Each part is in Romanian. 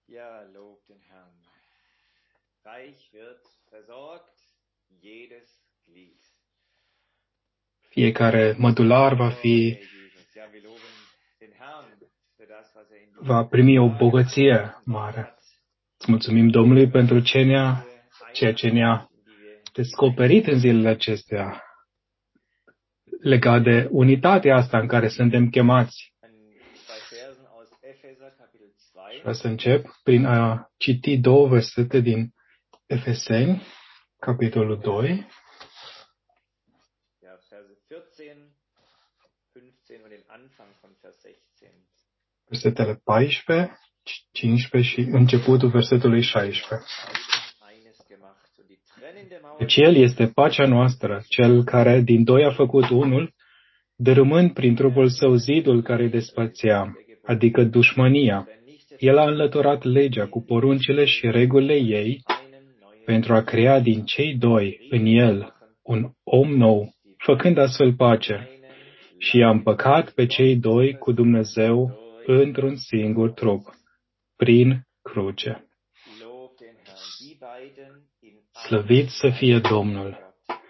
Ja, lob den Herrn. Reich wird versorgt jedes Glied. Fiecare mădular va primi o bogăție mare. Îți mulțumim, Domnului, pentru ceea ce ne-a descoperit în zilele acestea, legat de unitatea asta în care suntem chemați. Vreau să încep prin a citi 2 versete din Efeseni, capitolul 2. Versetele 14, 15 și începutul versetului 16. Deci El este pacea noastră, Cel care din doi a făcut unul, dărâmând prin trupul Său zidul care îi despărțea, adică dușmânia. El a înlăturat legea cu poruncile și regulile ei pentru a crea din cei doi în El un om nou, făcând astfel pace. Și i-a împăcat pe cei doi cu Dumnezeu într-un singur trup, prin cruce. Slăvit să fie Domnul!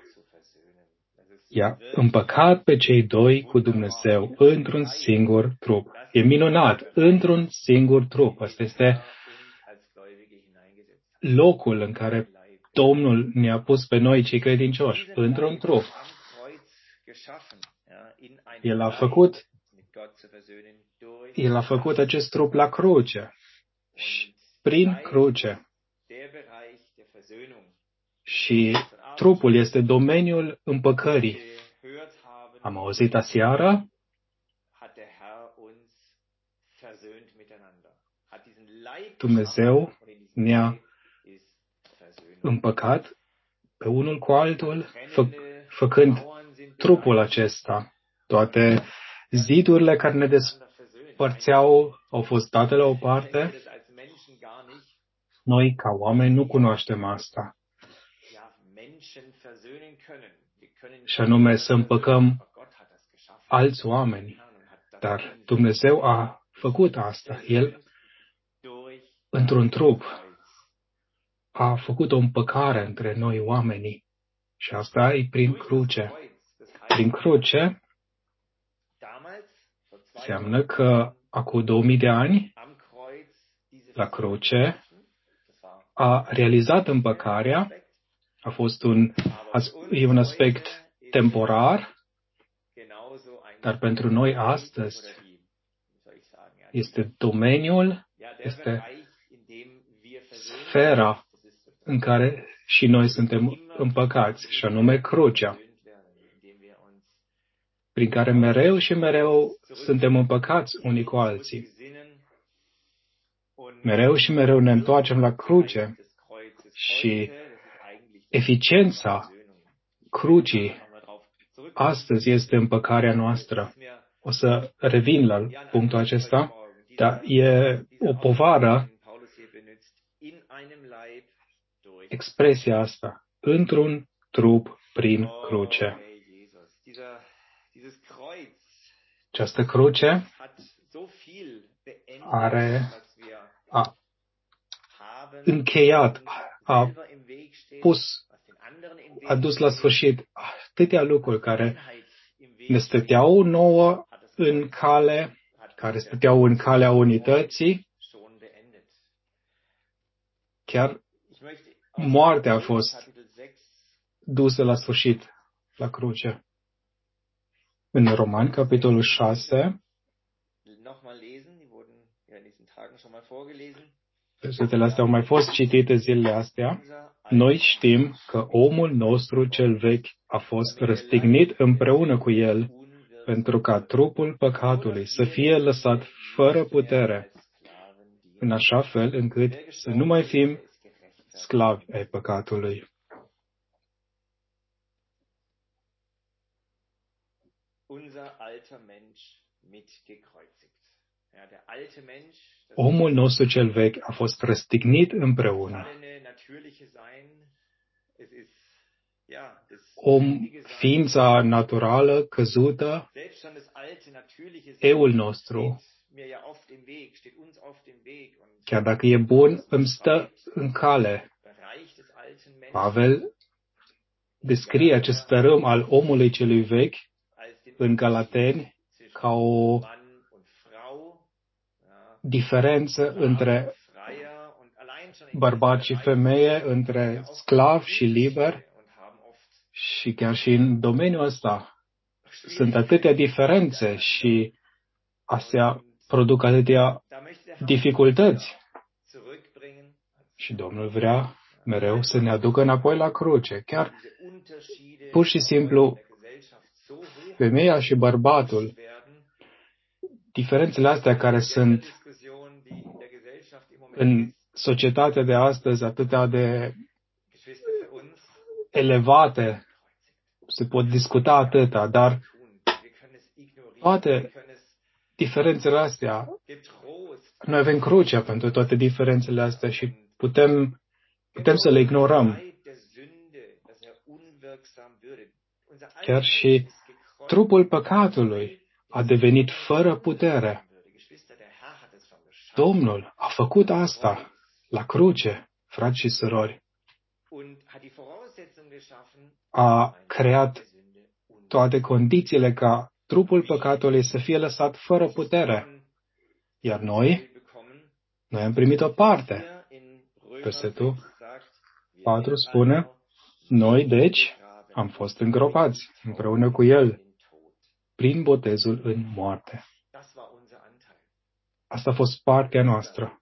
I-a împăcat pe cei doi cu Dumnezeu într-un singur trup. E minunat, într-un singur trup. Asta este locul în care Domnul ne-a pus pe noi, cei credincioși, într-un trup. El a făcut acest trup la cruce. Și prin cruce. Și trupul este domeniul împăcării. Am auzit aseară Dumnezeu ne-a împăcat pe unul cu altul, făcând trupul acesta. Toate zidurile care ne despărțeau au fost date la o parte. Noi, ca oameni, nu cunoaștem asta. Și anume să împăcăm alți oameni. Dar Dumnezeu a făcut asta. El, într-un trup, a făcut o împăcare între noi oamenii. Și asta e prin cruce. Prin cruce înseamnă că acum 2000 de ani, la cruce, a realizat împăcarea. A fost un aspect temporar, dar pentru noi astăzi este domeniul, este sfera în care și noi suntem împăcați, și anume crucea, prin care mereu și mereu suntem împăcați unii cu alții. Mereu și mereu ne întoarcem la cruce și eficiența crucii astăzi este împăcarea noastră. O să revin la punctul acesta, dar e o povară expresia asta, într-un trup prin cruce. Această cruce a încheiat, a dus la sfârșit atâtea lucruri care ne stăteau nouă în cale, care stăteau în calea unității. Chiar moartea a fost dusă la sfârșit la cruce. În Romani, capitolul 6, versetele astea au mai fost citite zilele astea. Noi știm că omul nostru cel vechi a fost răstignit împreună cu el pentru ca trupul păcatului să fie lăsat fără putere, în așa fel încât să nu mai fim sclavi ai păcatului. Omul nostru cel vechi a fost răstignit împreună. Ființa naturală căzută, eul nostru, Chiar dacă e bun, îmi stă în cale. Pavel descrie acest tărâm al omului celui vechi în Galateni ca o diferență între bărbat și femeie, între sclav și liber, și chiar și în domeniul ăsta sunt atâtea diferențe și astea produc atâtea dificultăți. Și Domnul vrea mereu să ne aducă înapoi la cruce. Chiar pur și simplu femeia și bărbatul, diferențele astea care sunt în societatea de astăzi atâtea de elevate, se pot discuta atâta, dar toate diferențele astea, noi avem crucea pentru toate diferențele astea și putem să le ignorăm. Chiar și trupul păcatului a devenit fără putere. Domnul a făcut asta la cruce, frați și surori. A creat toate condițiile ca trupul păcatului să fie lăsat fără putere. Iar noi am primit o parte. Versetul 4 spune, noi, deci, am fost îngropați împreună cu El prin botezul în moarte. Asta a fost partea noastră.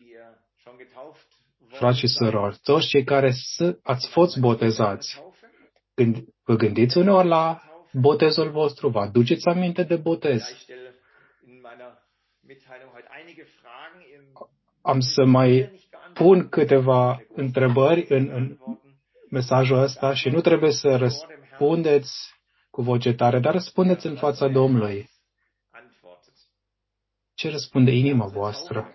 Frați și surori, toți cei care ați fost botezați, vă gândiți uneori la botezul vostru, vă aduceți aminte de botez. Am să mai pun câteva întrebări în mesajul ăsta și nu trebuie să răspundeți cu voce tare, dar răspundeți în fața Domnului. Ce răspunde inima voastră?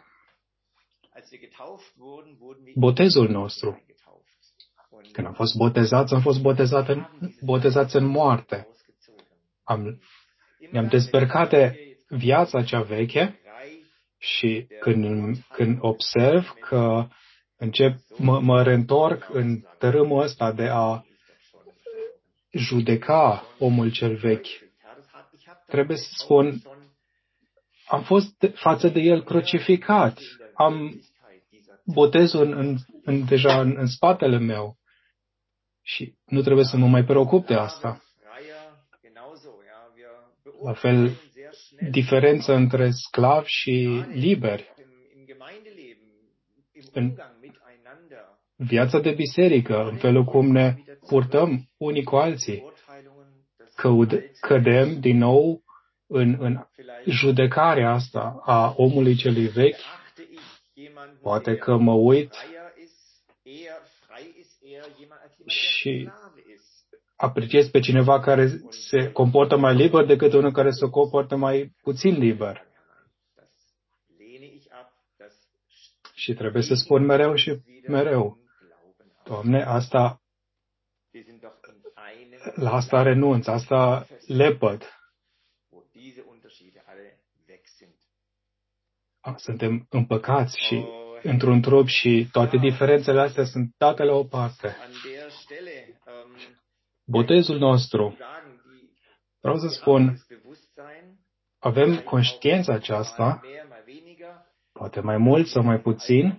Botezul nostru. Când am fost botezați, am fost botezați în moarte. Ne-am dezbrăcat de viața cea veche și când observ că mă reîntorc în tărâmul ăsta de a judeca omul cel vechi, trebuie să spun, am fost față de el crucificat. Am botezul deja în spatele meu și nu trebuie să mă mai preocup de asta. La fel, diferența între sclavi și liberi. În viața de biserică, în felul cum ne purtăm unii cu alții, cădem din nou în judecarea asta a omului celui vechi. Poate că mă uit și apreciez pe cineva care se comportă mai liber decât unul care se comportă mai puțin liber. Și trebuie să spun mereu și mereu, Doamne, la asta renunț, asta lepăd. Suntem împăcați și într-un trup și toate diferențele astea sunt date la o parte. Botezul nostru, vreau să spun, avem conștiința aceasta, poate mai mult sau mai puțin,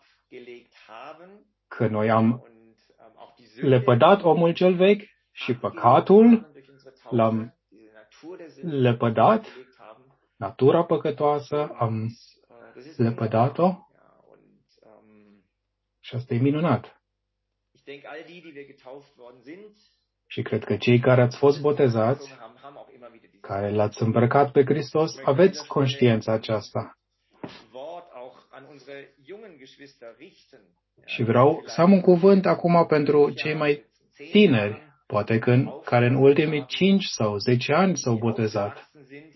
că noi am lepădat omul cel vechi și păcatul l-am lepădat, natura păcătoasă, am lepădat-o și asta e minunat. Și cred că cei care ați fost botezați, care l-ați îmbrăcat pe Hristos, aveți conștiința aceasta. Și vreau să am un cuvânt acum pentru cei mai tineri, poate care în ultimii 5 sau 10 ani s-au botezat,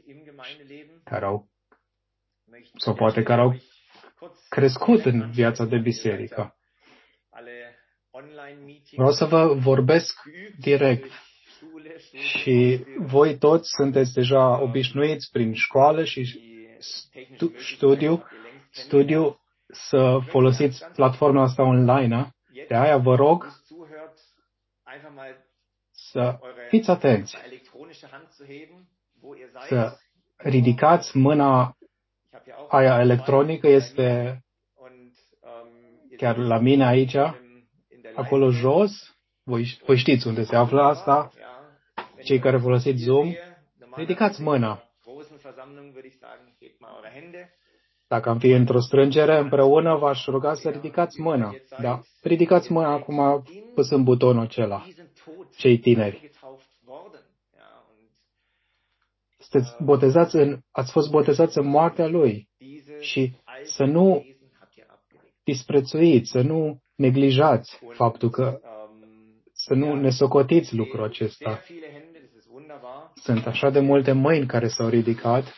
sau poate care au crescut în viața de biserică. Vreau să vă vorbesc direct și voi toți sunteți deja obișnuiți prin școală și studiu să folosiți platforma asta online. De aia vă rog să fiți atenți, să ridicați mâna aia electronică, este chiar la mine aici, acolo jos. Voi știți unde se află asta. Cei care folosiți Zoom, ridicați mâna. Dacă am fi într-o strângere împreună, v-aș ruga să ridicați mâna. Da, ridicați mâna acum păsând butonul acela. Cei tineri. Ați fost botezați în moartea Lui. Și să nu disprețuiți, să nu neglijați faptul că, să nu nesocotiți lucrul acesta. Sunt așa de multe mâini care s-au ridicat.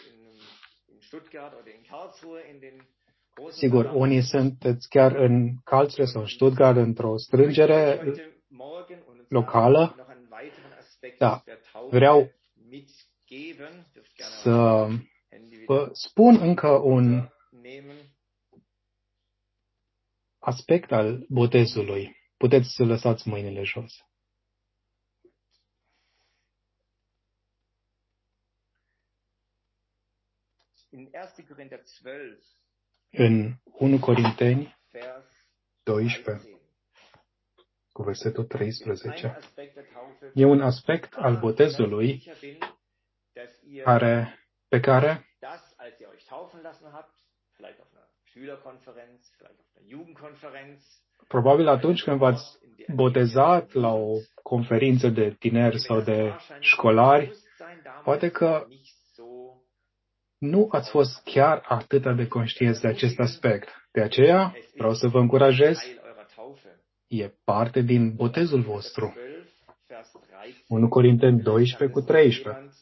Sigur, unii sunteți chiar în Karlsruhe sau în Stuttgart, într-o strângere locală. Da, vreau să vă spun încă un aspect al botezului. Puteți să lăsați mâinile jos. În 1 Corinteni 12, cu versetul 13, e un aspect al botezului pe care probabil atunci când v-ați botezat la o conferință de tineri sau de școlari, poate că nu ați fost chiar atât de conștienți de acest aspect. De aceea, vreau să vă încurajez, e parte din botezul vostru. 1 Corinteni 12 cu 13.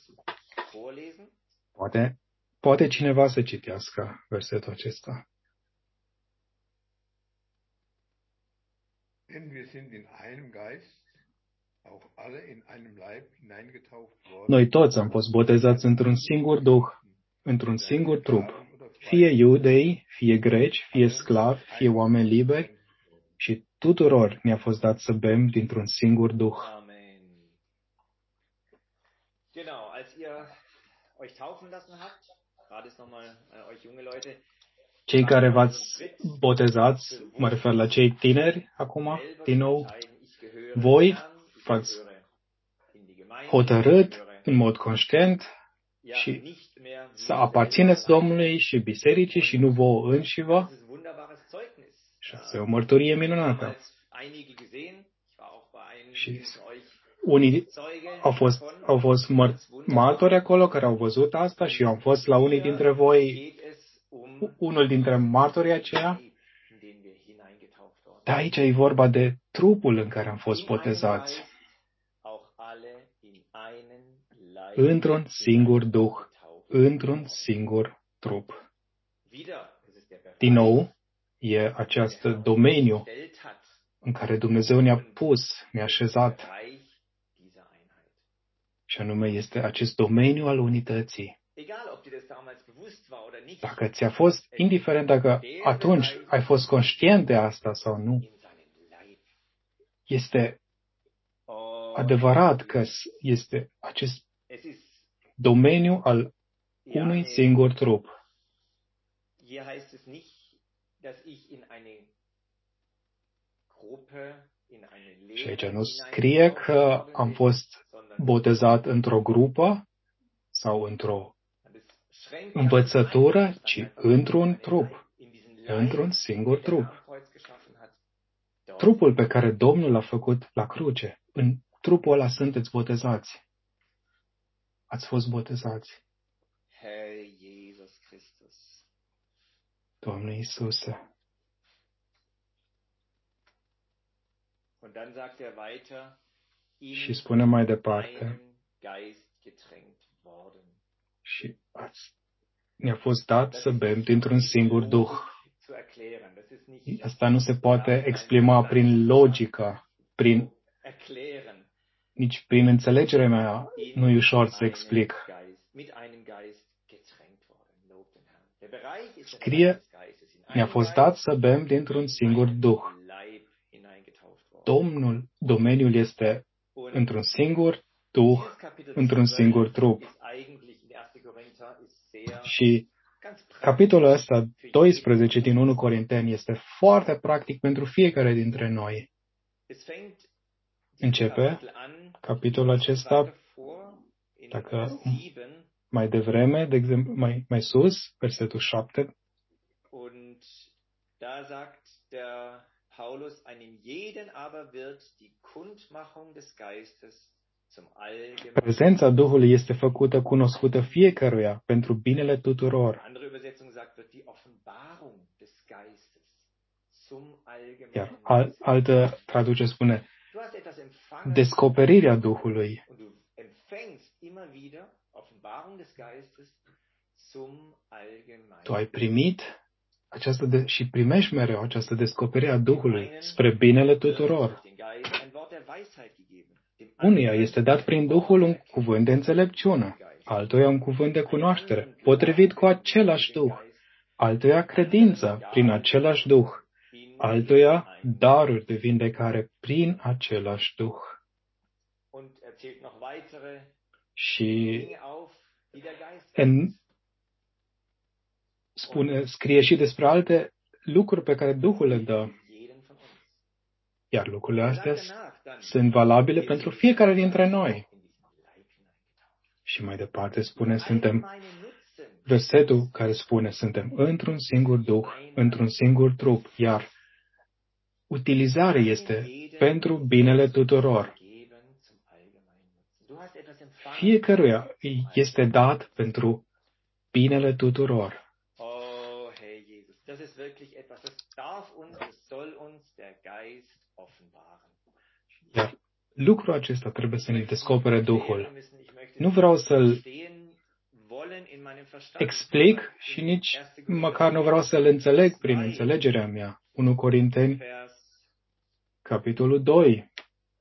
Poate cineva să citească versetul acesta. Noi toți am fost botezați într-un singur duh, într-un singur trup, fie iudei, fie greci, fie sclavi, fie oameni liberi, și tuturor ne-a fost dat să bem dintr-un singur duh. Cei care v-ați botezat, mă refer la cei tineri acum, din nou, voi v-ați hotărât în mod conștient și să aparțineți Domnului și bisericii și nu vouă înșivă. Și asta e o mărturie minunată. Și unii au fost martori acolo care au văzut asta și eu am fost la unii dintre voi, unul dintre martorii aceia. Dar aici e vorba de trupul în care am fost botezați. Într-un singur duh, într-un singur trup. Din nou, e acest domeniu în care Dumnezeu ne-a pus, ne-a așezat. Și anume este acest domeniu al unității. Dacă ți-a fost, indiferent dacă atunci ai fost conștient de asta sau nu, este adevărat că este acest domeniu al unui singur trup. Și aici nu scrie că am fost botezat într-o grupă sau într-o învățătură, ci într-un trup, într-un singur trup. Trupul pe care Domnul l-a făcut la cruce, în trupul ăla sunteți botezați. Ați fost botezați. Doamne Iisuse. Și spune mai departe, și ne-a fost dat să bem dintr-un singur duh. Asta nu se poate exprima prin logică, nici prin înțelegerea mea nu e ușor să explic. scrie, ne-a fost dat să bem dintr-un singur Duh. Domeniul este într-un singur Duh, într-un singur trup. Și capitolul ăsta, 12 din 1 Corinteni, este foarte practic pentru fiecare dintre noi. Începe capitolul acesta, dacă mai devreme, de exemplu, mai sus, versetul 7. Paulus, einem jeden aber wird die Kundmachung des Geistes zum allgemeinen. Prezența Duhului este făcută cunoscută fiecăruia pentru binele tuturor. Andere Übersetzung sagt, wird die Offenbarung des Geistes zum allgemeinen. Iar altă traducere spune descoperirea Duhului. Und du empfängst immer wieder Offenbarung des Geistes zum allgemeinen. Tu ai primit și primești mereu această descoperire a Duhului spre binele tuturor. Unuia este dat prin Duhul un cuvânt de înțelepciune, altuia un cuvânt de cunoaștere, potrivit cu același Duh, altuia credință prin același Duh, altuia daruri de vindecare prin același Duh. Și scrie și despre alte lucruri pe care Duhul le dă. Iar lucrurile astea sunt valabile pentru fiecare dintre noi. Și mai departe spune, versetul care spune, suntem într-un singur Duh, într-un singur trup, iar utilizarea este pentru binele tuturor. Fiecăruia este dat pentru binele tuturor. Das ist wirklich etwas, das darf uns, das soll uns der Geist offenbaren. Iar lucrul acesta trebuie să ne descopere Duhul. Nu vreau să-l explic și nici măcar nu vreau să-l înțeleg prin înțelegerea mea. 1 Corinteni, capitolul 2,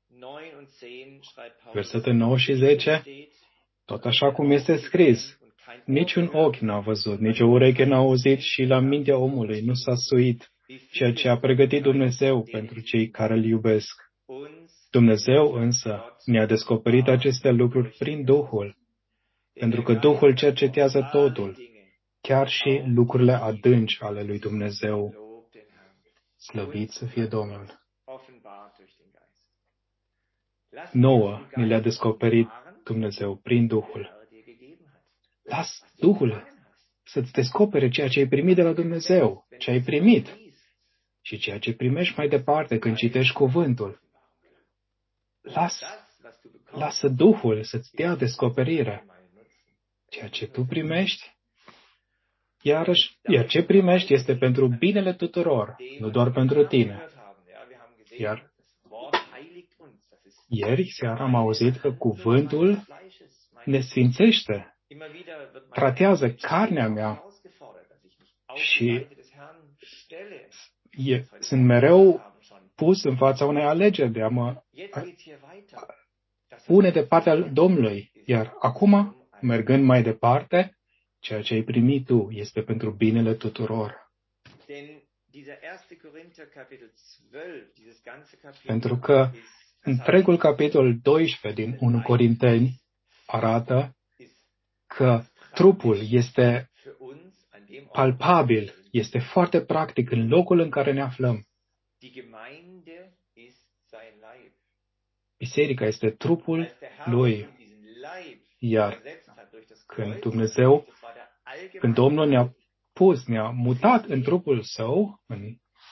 versetele 9 și 10, tot așa cum este scris. Niciun ochi n-a văzut, nici o ureche n-a auzit și la mintea omului nu s-a suit ceea ce a pregătit Dumnezeu pentru cei care îl iubesc. Dumnezeu însă ne-a descoperit aceste lucruri prin Duhul, pentru că Duhul cercetează totul, chiar și lucrurile adânci ale lui Dumnezeu. Slăvit să fie Domnul! Nouă ne le-a descoperit Dumnezeu prin Duhul. Las Duhul să-ți descopere ceea ce ai primit de la Dumnezeu, ce ai primit și ceea ce primești mai departe când citești cuvântul. Lasă Duhul să-ți dea descoperire. Ceea ce tu primești, iar ce primești este pentru binele tuturor, nu doar pentru tine. Iar ieri seara am auzit că cuvântul ne sfințește, tratează carnea mea și sunt mereu pus în fața unei alegeri de a mă pune de partea Domnului. Iar acum, mergând mai departe, ceea ce ai primit tu este pentru binele tuturor. Pentru că întregul capitol 12 din 1 Corinteni arată că trupul este palpabil, este foarte practic în locul în care ne aflăm. Biserica este trupul lui. Iar când Domnul ne-a mutat în trupul său, în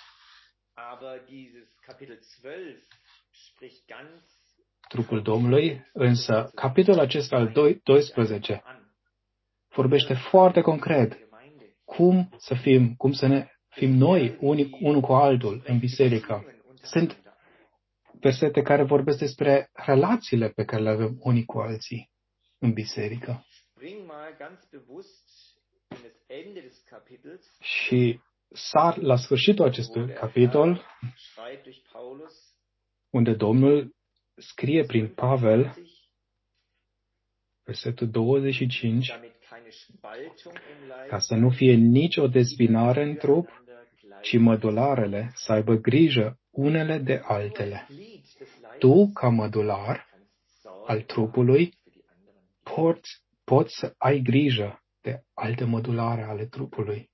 trupul Domnului, însă capitolul acesta al 12 vorbește foarte concret cum să ne fim noi unul cu altul în biserică. Sunt versete care vorbesc despre relațiile pe care le avem unii cu alții în biserică. Și sar la sfârșitul acestui capitol, unde Domnul scrie prin Pavel, versetul 25, ca să nu fie nicio dezbinare în trup, ci mădularele să aibă grijă unele de altele. Tu, ca mădular al trupului, poți să ai grijă de alte mădulare ale trupului.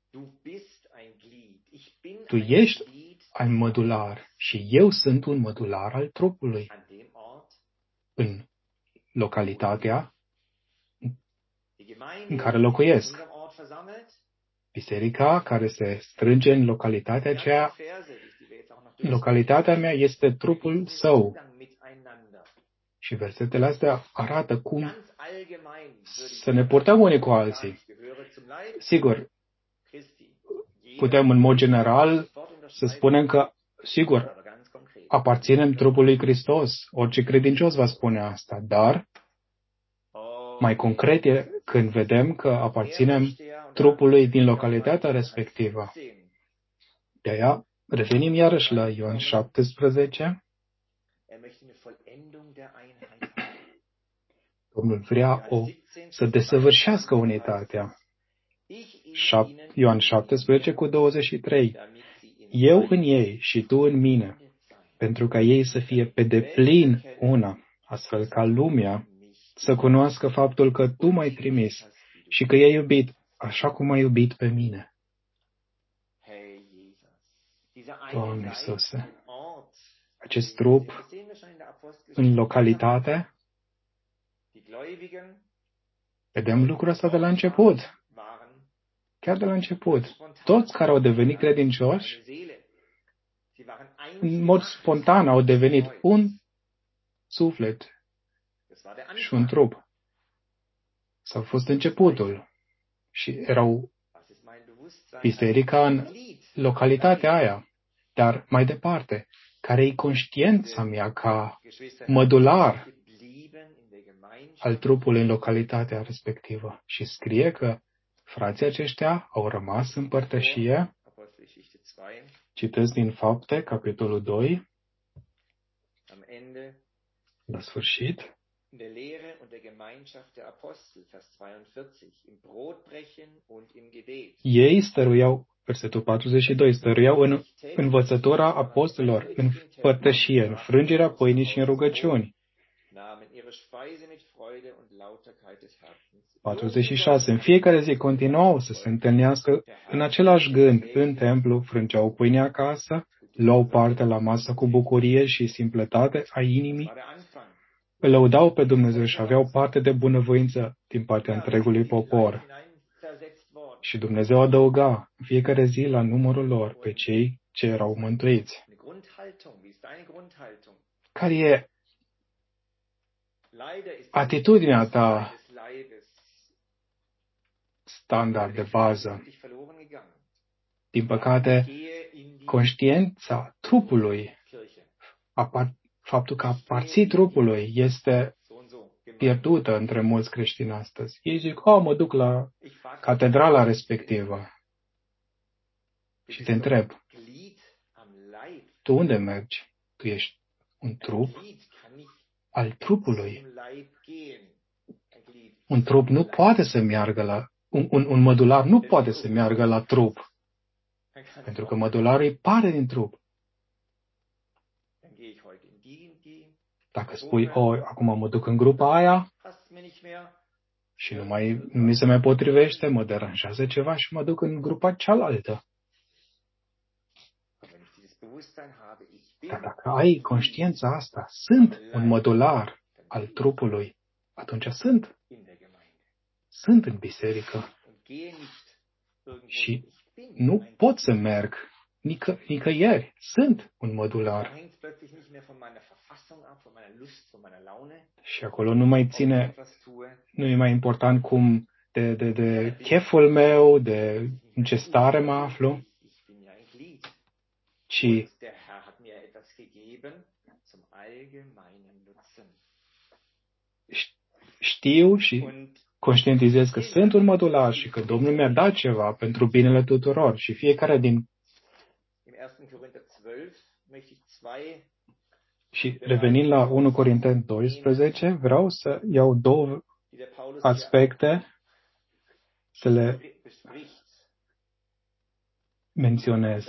Tu ești un mădular și eu sunt un mădular al trupului. În localitatea în care locuiesc. Biserica care se strânge în localitatea aceea, localitatea mea este trupul său. Și versetele astea arată cum să ne purtăm unii cu alții. Sigur, putem în mod general să spunem că, sigur, aparținem trupului Hristos. Orice credincios va spune asta, dar mai concret e când vedem că aparținem trupului din localitatea respectivă. De-aia revenim iarăși la Ioan 17. Domnul vrea să desăvârșească unitatea. Ioan 17 cu 23. Eu în ei și tu în mine, pentru ca ei să fie pe deplin una, astfel ca lumea să cunoască faptul că tu m-ai trimis și că i-ai iubit așa cum ai iubit pe mine. Doamne Iisuse, acest trup în localitate, vedem lucrul ăsta de la început. Chiar de la început. Toți care au devenit credincioși, în mod spontan au devenit un suflet și un trup. S-a fost începutul. Și erau biserica în localitatea aia. Dar mai departe, care e conștiința mea ca mădular al trupului în localitatea respectivă. Și scrie că frații aceștia au rămas în părtășie. Citesc din Fapte, capitolul 2, la sfârșit. Ei stăruiau, versetul 42, stăruiau în învățătura apostolilor, în părtășie, în frângerea pâinii și în rugăciuni. 46. În fiecare zi continuau să se întâlnească în același gând, în templu, frângeau pâine acasă, luau parte la masă cu bucurie și simpletate a inimii, îl lăudau pe Dumnezeu și aveau parte de bunăvoință din partea întregului popor. Și Dumnezeu adăuga în fiecare zi la numărul lor pe cei ce erau mântuiți. Care e atitudinea ta standard de bază? Din păcate, conștiința trupului, faptul că aparții trupului este pierdută între mulți creștini astăzi. Ei zic, mă duc la catedrala respectivă. Și te întreb, tu unde mergi? Tu ești un trup al trupului. Un trup nu poate să meargă la... Un mădular nu poate să meargă la trup. Pentru că mădularul e parte din trup. Dacă spui, acum mă duc în grupa aia și nu mi se mai potrivește, mă deranjează ceva și mă duc în grupa cealaltă. Dar dacă ai conștiința asta, sunt un mădular al trupului, atunci sunt în biserică. Și nu pot să merg nicăieri. Sunt un mădular. Și acolo nu e mai important cum de cheful meu, de în ce stare mă aflu, ci știu și conștientizez că sunt un mădular și că Domnul mi-a dat ceva pentru binele tuturor și fiecare din... Și revenind la 1 Corinteni 12, vreau să iau două aspecte să le menționez.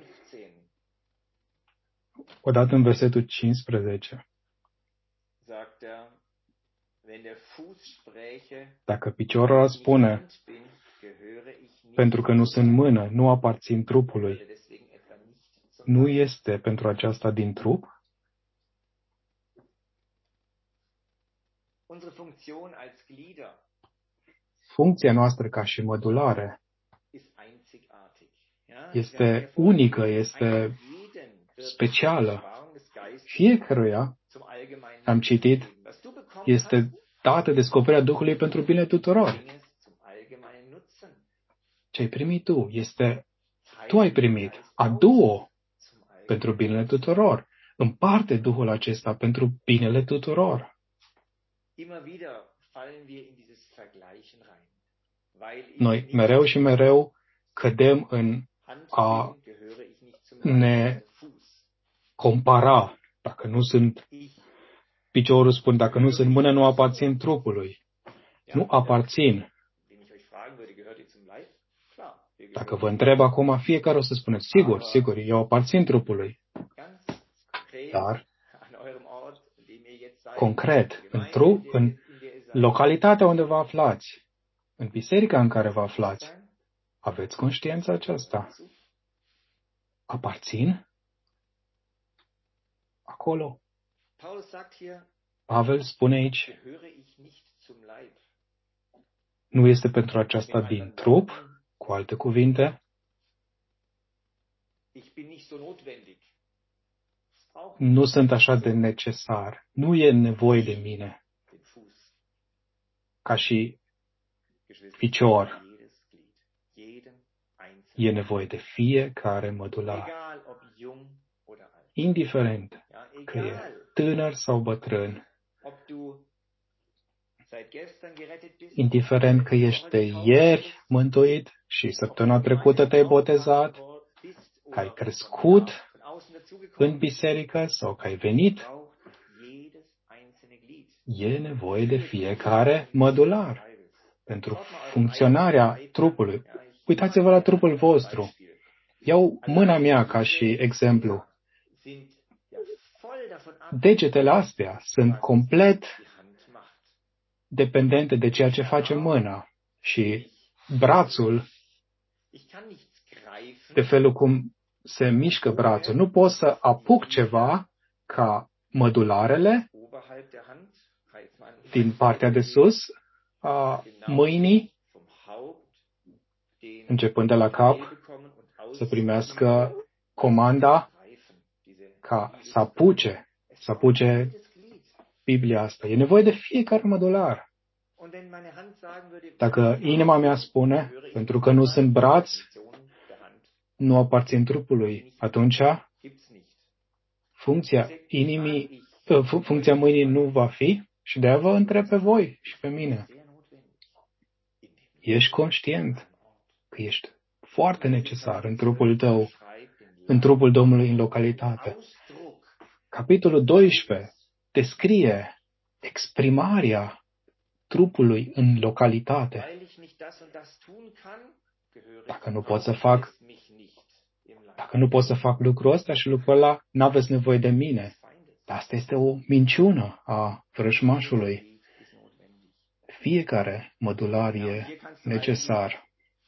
Odată în versetul 15. Dacă piciorul spune, pentru că nu sunt mână, nu aparțin trupului, nu este pentru aceasta din trup? Funcția noastră ca și mădulare este unică, este specială. Fiecăruia, am citit, este dată descoperirea Duhului pentru bine tuturor. Ce ai primit tu? Tu ai primit. Adu-o pentru binele tuturor. Împarte Duhul acesta pentru binele tuturor. Noi mereu și mereu cădem în a ne compara. Dacă nu sunt, piciorul spune, dacă nu sunt mână, nu aparțin trupului. Nu aparțin. Dacă vă întreb acum, fiecare o să spuneți, sigur, eu aparțin trupului. Dar, concret, în localitatea unde vă aflați, în biserica în care vă aflați, aveți conștiința aceasta? Aparțin? Acolo. Pavel spune aici, nu este pentru aceasta din trup, cu alte cuvinte, nu sunt așa de necesar, nu e nevoie de mine, ca și picior. E nevoie de fiecare mădular, indiferent că e tânăr sau bătrân, indiferent că ești de ieri mântuit și săptămâna trecută te-ai botezat, că ai crescut în biserică sau că ai venit, e nevoie de fiecare mădular pentru funcționarea trupului. Uitați-vă la trupul vostru. Iau mâna mea ca și exemplu. Degetele astea sunt complet dependente de ceea ce face mâna și brațul, de felul cum se mișcă brațul. Nu pot să apuc ceva ca mădularele din partea de sus a mâinii, începând de la cap, să primească comanda ca să apuce Biblia asta. E nevoie de fiecare mădular. Dacă inima mea spune, pentru că nu sunt braț, nu aparțin trupului, atunci funcția mâinii nu va fi și de-aia vă întreb pe voi și pe mine. Ești conștient că ești foarte necesar în trupul tău, în trupul Domnului în localitate. Capitolul 12 descrie exprimarea trupului în localitate. Dacă nu pot să fac lucrul ăsta și lucrul ăla, n-aveți nevoie de mine. Dar asta este o minciună a vrăjmașului. Fiecare mădular e necesar.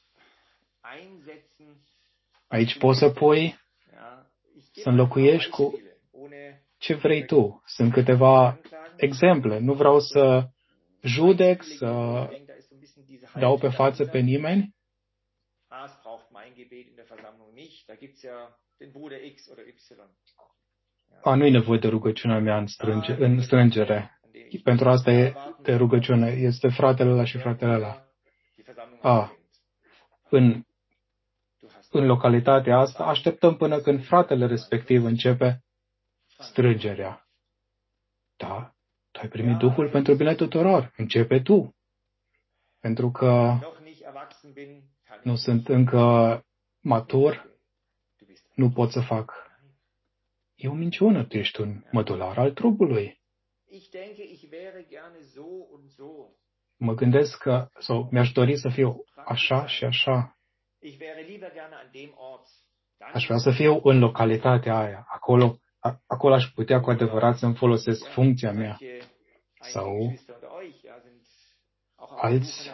Aici poți să pui, să înlocuiești cu ce vrei tu. Sunt câteva exemple. Nu vreau să judec, să dau pe față pe nimeni. Nu e nevoie de rugăciunea mea în strângere. Pentru asta e de rugăciune. Este fratele ăla și fratele ăla. În localitatea asta, așteptăm până când fratele respectiv începe strângerea. Da, tu ai primit Duhul pentru bine tuturor. Începe tu. Pentru că nu sunt încă matur, nu pot să fac. E o minciună, tu ești un mădular al trupului. mă gândesc că, sau mi-aș dori să fiu așa și așa. Aș vrea să fiu în localitatea aia. Acolo aș putea cu adevărat să-mi folosesc funcția mea. Sau alți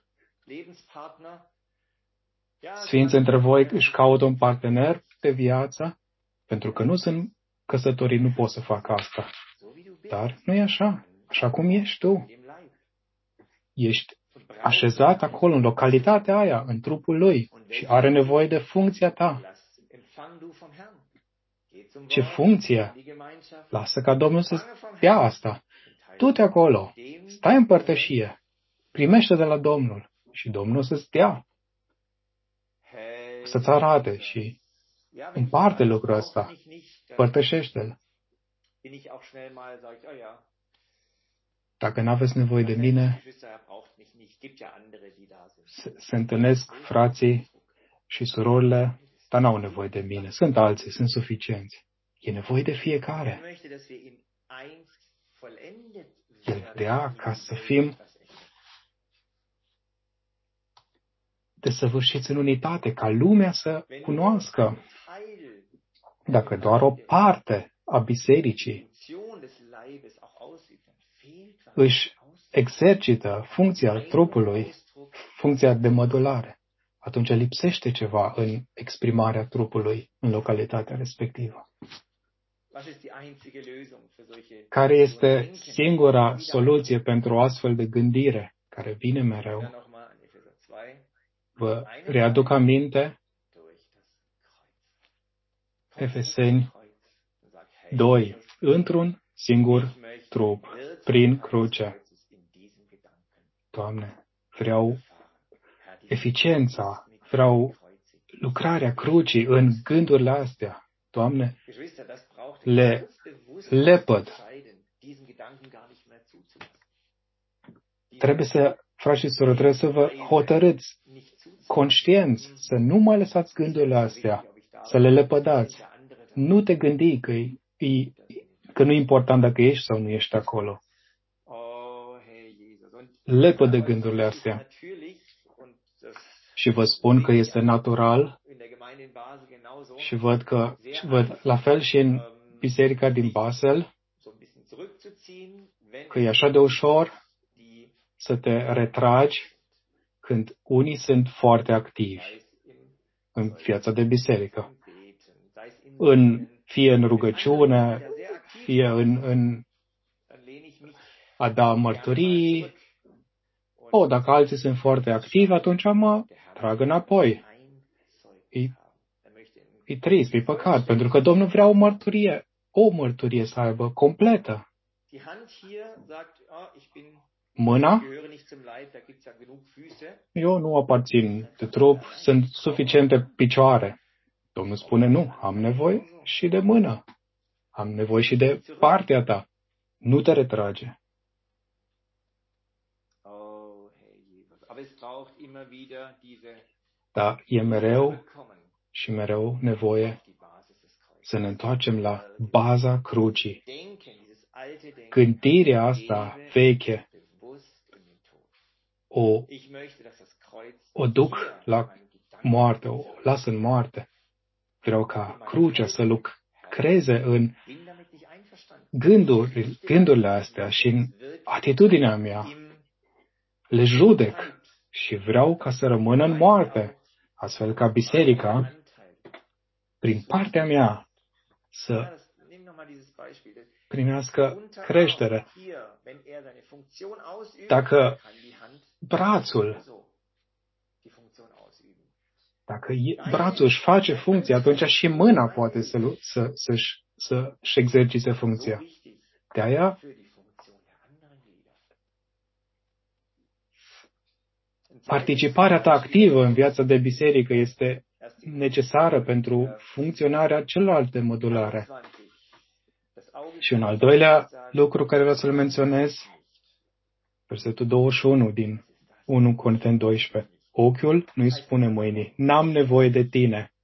sfinți între voi își caută un partener de viață, pentru că nu sunt căsătorii, nu pot să fac asta. Dar nu e așa. Așa cum ești tu. Ești așezat acolo, în localitatea aia, în trupul lui și are nevoie de funcția ta. Ce funcție? Lasă ca Domnul să dea asta. Du-te acolo, stai în părtășie, primește de la Domnul și Domnul să-ți dea, să-ți arate și împarte lucrul ăsta, părtășește-l. Dacă n-aveți nevoie de mine, se întâlnesc frații și surorile, dar n-au nevoie de mine. Sunt alții, sunt suficienți. E nevoie de fiecare. El vrea ca să fim desăvârșiți în unitate, ca lumea să cunoască. Dacă doar o parte a bisericii își exercită funcția trupului, funcția de mădulare, atunci lipsește ceva în exprimarea trupului în localitatea respectivă. Care este singura soluție pentru o astfel de gândire care vine mereu? Vă readuc aminte Efeseni 2. Într-un singur trup, prin cruce. Doamne, vreau eficiența, vreau lucrarea crucii în gândurile astea. Doamne, le lepăd. Trebuie să, frați și surori, trebuie să vă hotărâți conștienți, să nu mai lăsați gândurile astea, să le lepădați. Nu te gândi că nu e important dacă ești sau nu ești acolo. Lepădă gândurile astea. Și vă spun că este natural și văd la fel și în biserica din Basel că e așa de ușor să te retragi când unii sunt foarte activi în viața de biserică. Fie în rugăciune, fie în a da mărturii. Dacă alții sunt foarte activi, atunci mă trag înapoi. E trist, e păcat, pentru că Domnul vrea o mărturie să aibă completă. Mâna, eu nu aparțin de trup, sunt suficiente picioare. Domnul spune, nu, am nevoie și de mână. Am nevoie și de partea ta. Nu te retrage. Dar e mereu și mereu nevoie să ne întoarcem la baza crucii. Gândirea asta veche o duc la moarte, o las în moarte. Vreau ca crucea să lucreze în gândurile astea și în atitudinea mea. Le judec și vreau ca să rămână în moarte, astfel ca biserica, prin partea mea, să primească creștere. Dacă brațul își face funcția, atunci și mâna poate să-și exercite funcția. De aia, participarea ta activă în viața de biserică este necesară pentru funcționarea celorlalte modulare. Și un al doilea lucru care vreau să-l menționez, versetul 21 din 1 Corinteni 12. Ochiul nu-i spune mâinii, n-am nevoie de tine.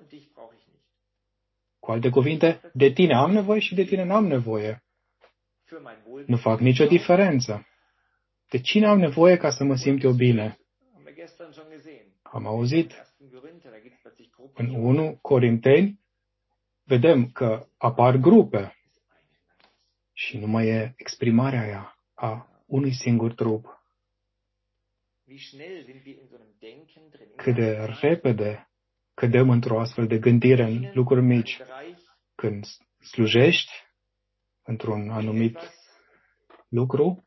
Cu alte cuvinte, de tine am nevoie și de tine n-am nevoie. Nu fac nicio diferență. De cine am nevoie ca să mă simt eu bine? Am auzit în 1 Corinteni, vedem că apar grupe și nu mai e exprimarea aia a unui singur trup. Cât de repede cădem într-o astfel de gândire în lucruri mici. Când slujești într-un anumit lucru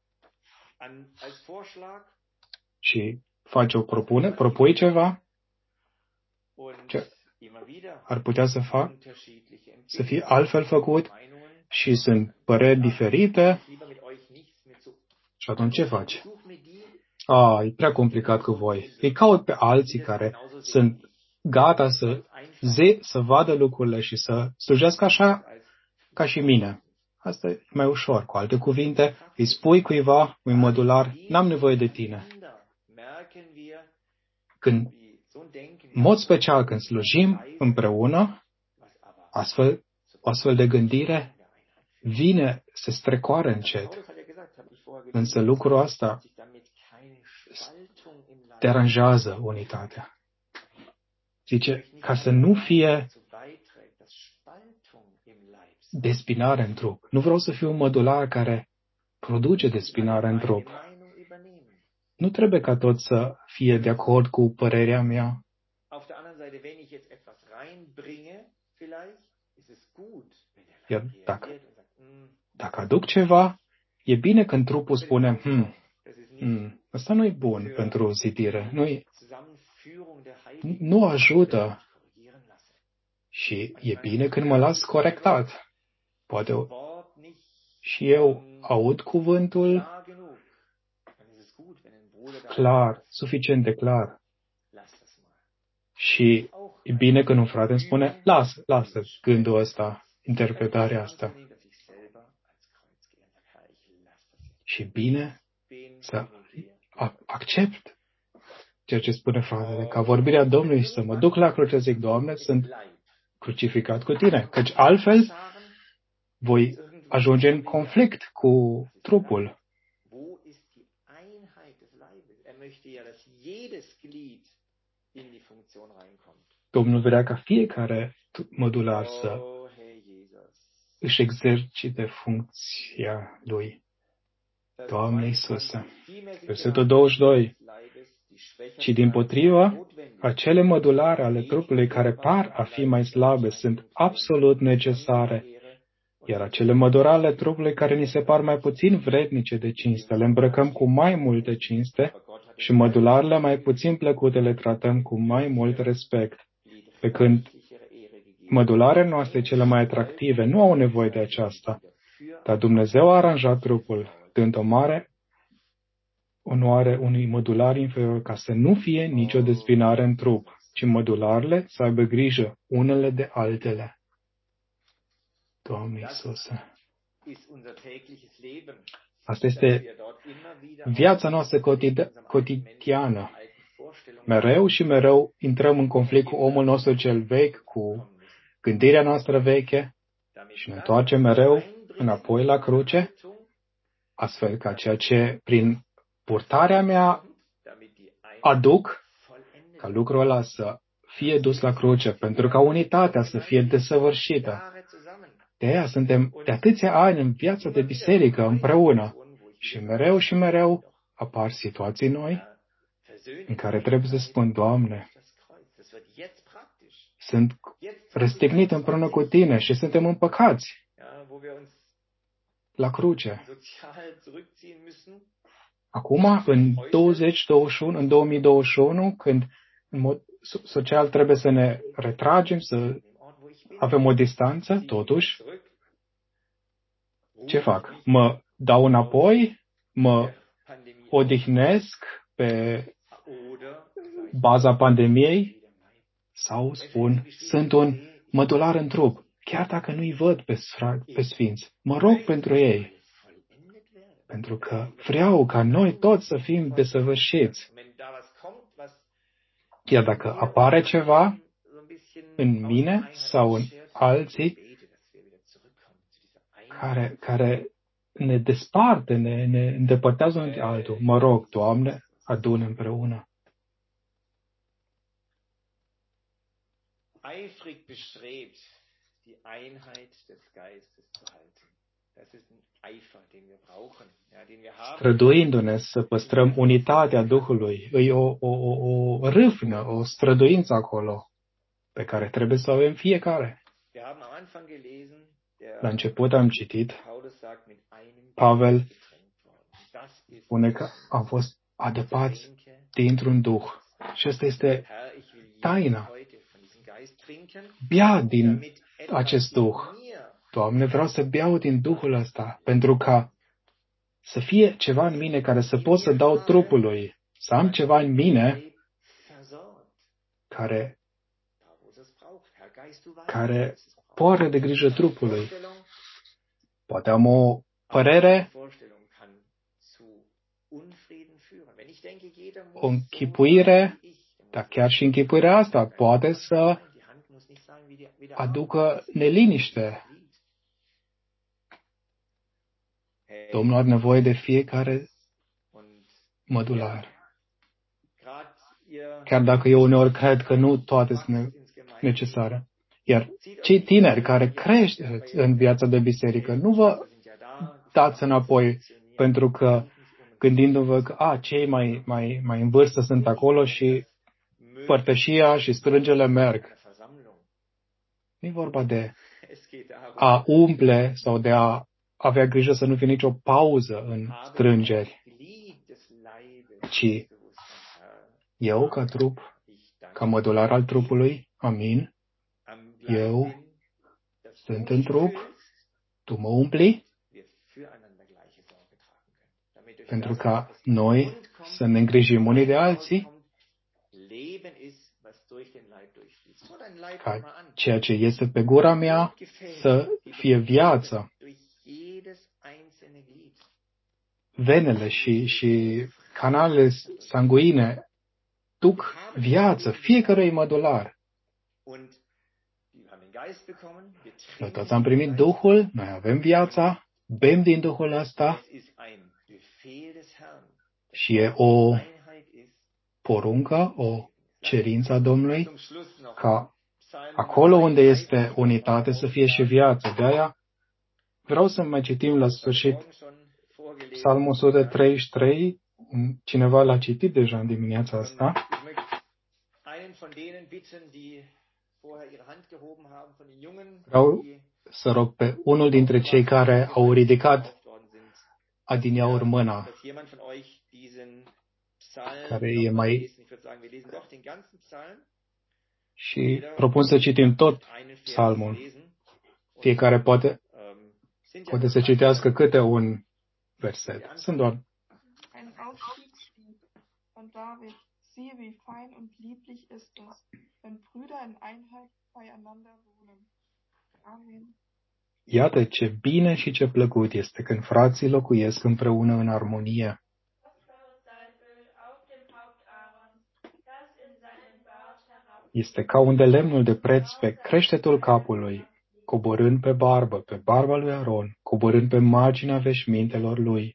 și faci o propunere, propui ceva ce ar putea să fie altfel făcut și sunt păreri diferite, și atunci ce faci? E prea complicat cu voi. Îi caut pe alții care sunt gata să vadă lucrurile și să slujească așa ca și mine. Asta e mai ușor. Cu alte cuvinte, îi spui cuiva, un modular, n-am nevoie de tine. În mod special, când slujim împreună, astfel de gândire vine, se strecoară încet. Însă lucrul ăsta deranjează unitatea. Zice, ca să nu fie despinare în trup. Nu vreau să fiu un modular care produce despinare în trup. Nu trebuie ca tot să fie de acord cu părerea mea. Iar dacă aduc ceva, e bine când trupul spune, ăsta nu e bun pentru zidire, nu ajută. Și e bine când mă las corectat. Poate și eu aud cuvântul clar, suficient de clar. Și e bine când un frate îmi spune, lasă gândul ăsta, interpretarea asta. Și bine să accept ceea ce spune fratele, ca vorbirea Domnului, să mă duc la cruce, zic, Doamne, sunt crucificat cu tine, căci altfel voi ajunge în conflict cu trupul. Domnul vrea ca fiecare modular să își exercite funcția lui. Doamne Iisuse, versetul 22. Ci dimpotrivă, acele modulare ale trupului care par a fi mai slabe sunt absolut necesare, iar acele modulare ale trupului care ni se par mai puțin vrednice de cinste le îmbrăcăm cu mai multe cinste și modularele mai puțin plăcute le tratăm cu mai mult respect, pe când modularele noastre cele mai atractive nu au nevoie de aceasta, dar Dumnezeu a aranjat trupul, dând o mare onoare unui modular inferior ca să nu fie nicio despinare în trup, ci modularele să aibă grijă unele de altele. Doamne Iisuse! Asta este viața noastră cotidiană. Mereu și mereu intrăm în conflict cu omul nostru cel vechi, cu gândirea noastră veche și ne întoarcem mereu înapoi la cruce, astfel ca ceea ce prin purtarea mea aduc, ca lucrul ăla să fie dus la cruce, pentru ca unitatea să fie desăvârșită. De aia suntem de atâția ani în viața de biserică împreună și mereu apar situații noi în care trebuie să spun, Doamne, sunt răstignit împreună cu Tine și suntem împăcați la cruce. Acum, în 2021, când în mod social trebuie să ne retragem, să avem o distanță, totuși, ce fac? Mă dau înapoi? Mă odihnesc pe baza pandemiei? Sau spun, sunt un modular în trup, chiar dacă nu-i văd pe sfinți. Mă rog pentru ei, pentru că vreau ca noi toți să fim desăvârșiți. Iar dacă apare ceva în mine sau în alții care ne desparte, ne îndepărtează unul de altul. Mă rog, Doamne, adună împreună. Eifrig bestrebt, die Einheit des Geistes zu halten. Das ist ein Eifer, den wir brauchen, ja, den wir haben. Străduindu-ne să păstrăm unitatea Duhului, e o râvnă, o străduință acolo pe care trebuie să o avem fiecare. Wir haben am Anfang gelesen, La început am citit, Paulus sagt, mit einem Pavel Geist getränkt worden. Das ist spune că am fost adăpați dintr-un Duh. Și asta este Herr, ich will taina. heute von diesem Geist trinken, Bea din damit etwas acest in Duh. mir Doamne, vreau să beau din Duhul ăsta, pentru ca să fie ceva în mine care să pot să dau trupului, să am ceva în mine care poară de grijă trupului. Poate am o părere, o închipuire, dar chiar și închipuirea asta poate să aducă neliniște. Domnul are nevoie de fiecare mădular. Chiar dacă eu uneori cred că nu toate sunt necesare. Iar cei tineri care creșteți în viața de biserică, nu vă dați înapoi pentru că gândindu-vă că cei mai în vârstă sunt acolo și părtășia și strângele merg. Nu e vorba de a umple sau de a avea grijă să nu fie nicio pauză în strângeri, ci eu, ca trup, ca mădular al trupului, amin, eu sunt în trup, tu mă umpli, pentru ca noi să ne îngrijim unii de alții, ca ceea ce este pe gura mea să fie viață. Venele și canalele sanguine duc viață fiecărui mădular. Noi toți am primit Duhul, noi avem viața, bem din Duhul ăsta și e o poruncă, o cerință a Domnului ca acolo unde este unitate să fie și viață. De-aia vreau să mai citim la sfârșit Psalmul 133. Cineva l-a citit deja în dimineața asta. Vreau să rog pe unul dintre cei care au ridicat adineauri mâna, care e mai... Și propun să citim tot psalmul. Fiecare poate să citească câte un verset. Sunt doar... Ein Aufstiegslied von David. Siehe, wie fein und lieblich ist es, wenn Brüder in Einheit beieinander wohnen. Amen. Iată ce bine și ce plăcut este când frații locuiesc împreună în armonie. Este ca un de lemnul de preț pe creștetul capului, coborând pe barba lui Aron, coborând pe marginea veșmintelor lui.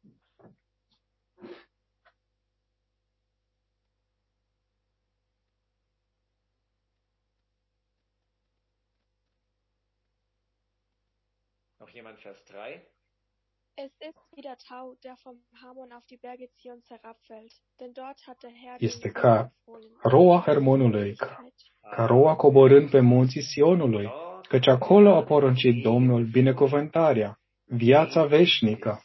Noch jemand Vers 3? Es ist wie der Tau, der vom Hermon auf die Berge Zions herabfällt, denn dort hat der Herr Este ca roa Hermonului, ca roa coborând pe munții Sionului, căci acolo a poruncit Domnul binecuvântarea, viața veșnică,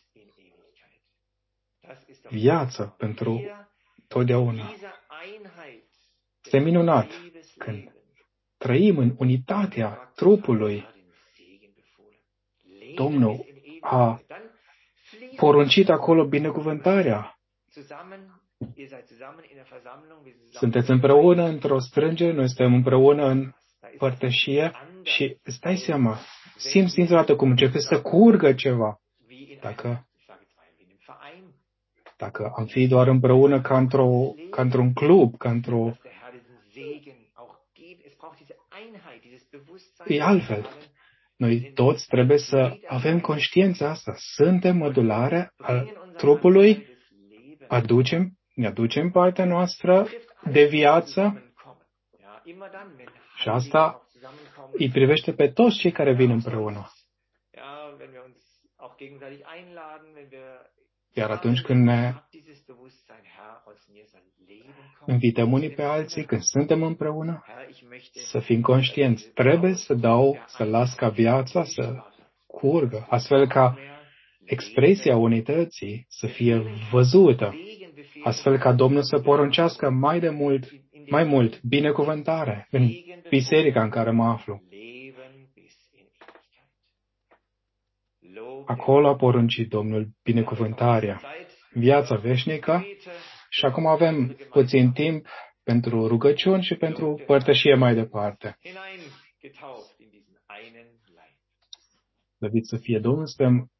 viață pentru totdeauna. Este minunat când trăim în unitatea trupului. Domnul a poruncit acolo binecuvântarea. Sunteți împreună într-o strângere, noi suntem împreună în părtășie și îți dai seama, simți dintr-o dată cum începe să curgă ceva. Dacă am fi doar împreună ca într-un club, e altfel. Noi toți trebuie să avem conștiința asta. Suntem mădulare al trupului, ne aducem partea noastră de viață și asta îi privește pe toți cei care vin împreună. Iar atunci când ne invităm unii pe alții, când suntem împreună, să fim conștienți. Trebuie să las ca viața să curgă, astfel ca expresia unității să fie văzută, astfel ca Domnul să poruncească mai mult binecuvântare în biserica în care mă aflu. Acolo a poruncit Domnul binecuvântarea, viața veșnică, și acum avem puțin timp pentru rugăciuni și pentru părtășie mai departe. Slăvit să fie Domnul, suntem